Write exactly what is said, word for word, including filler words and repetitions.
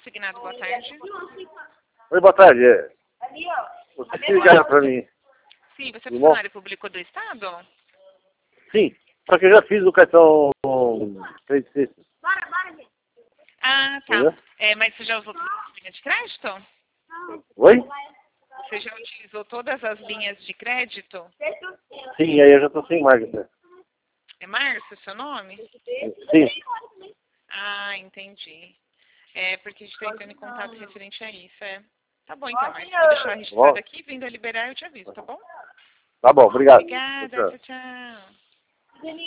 consignado, boa tarde. Oi, boa tarde. É. Você se ligaram para mim? Sim, você é funcionário público do Estado? Sim, só que eu já fiz o cartão três System. Ah, tá. Entendeu? É, mas você já usou todas as linhas de crédito? Oi? Você já utilizou todas as linhas de crédito? Sim, aí eu já estou sem marca. É Márcio seu nome? Sim. Ah, entendi. É, porque a gente está entrando em contato referente a isso, é. Tá bom então, Márcio. Vou deixar registrado aqui, vindo a liberar eu te aviso, tá bom? Tá bom, obrigado. Obrigada, Tchau. tchau, tchau.